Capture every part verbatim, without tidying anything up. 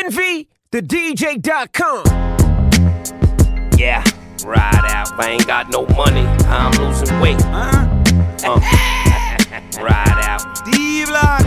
Envy the D J dot com. Yeah, ride out. If I ain't got no money, I'm losing weight. Huh? Uh, ride out. D-Block.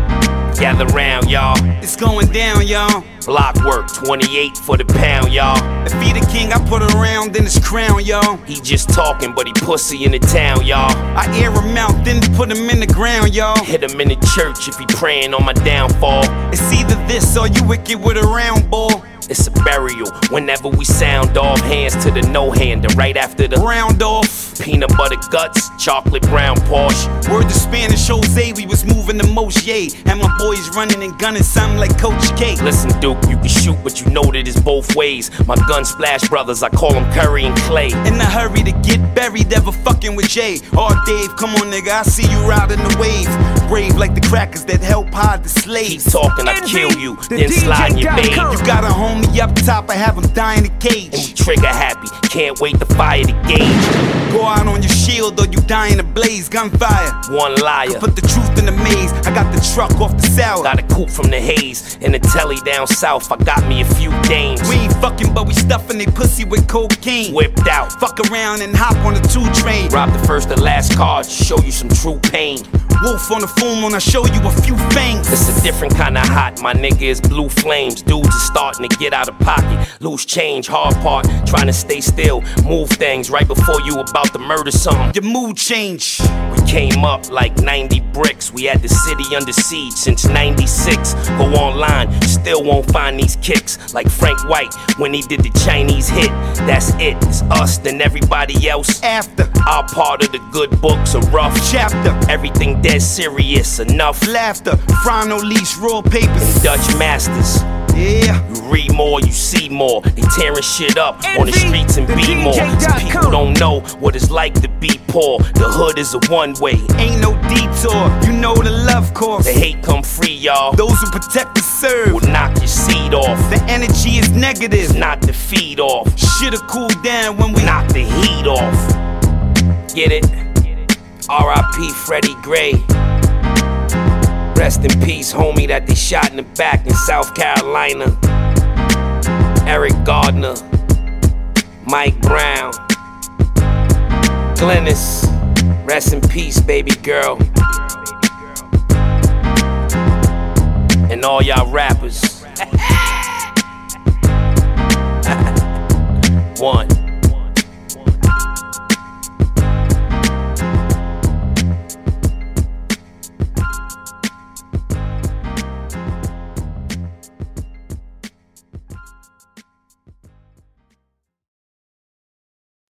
Gather round, y'all. It's going down, y'all. Block work, twenty-eight for the pound, y'all. If he the king, I put around in his crown, y'all. He just talking, but he pussy in the town, y'all. I air him out, then put him in the ground, y'all. Hit him in the church if he praying on my downfall. It's either this or you wicked with a round ball. It's a burial whenever we sound off. Hands to the no-hander right after the round off. Peanut butter guts, chocolate brown Porsche. Word to Spanish Jose, we was moving the most, yay. And my boys running and gunning something like Coach K. Listen, Duke, you can shoot, but you know that it's both ways. My gun splash brothers, I call them Curry and Clay. In a hurry to get buried, ever fucking with Jay. Oh, Dave, come on, nigga, I see you riding the wave. Brave like the crackers that help hide the slaves. Keep talking, I kill you, then slide in your babe. You got a homie up top, I have him die in the cage. And we trigger happy, can't wait to fire the gauge. Go out on your shield or you die in a blaze, gunfire. One liar. Put the truth in the maze, I got the truck off the sour. Got a coupe from the haze, and the telly down south, I got me a few dames. We ain't fucking, but we stuffing they pussy with cocaine. Whipped out. Fuck around and hop on the two train. Rob the first and last card, show you some true pain. Wolf on the full moon, I show you a few fangs. It's a different kind of hot, my nigga is blue flames. Dudes are starting to get out of pocket. Loose change, hard part, trying to stay still. Move things right before you about to murder something. Your mood change. We came up like ninety bricks. We had the city under siege since ninety-six. Go online, still won't find these kicks. Like Frank White when he did the Chinese hit. That's it, it's us then everybody else. After our part of the good books, a rough chapter. Everything dead serious, enough laughter. Frano lease, raw papers. And Dutch masters. Yeah. You read more, you see more. They tearing shit up Envy on the streets and be more. These people don't know what it's like to be poor. The hood is a one way. Ain't no detour, you know the love course. The hate come free, y'all. Those who protect the serve will knock your seed off. The energy is negative, it's not the feed off. Shit'll cool down when we knock the heat off. Get it? R I P Freddie Gray. Rest in peace, homie, that they shot in the back in South Carolina. Eric Gardner, Mike Brown, Glennis, rest in peace, baby girl. And all y'all rappers.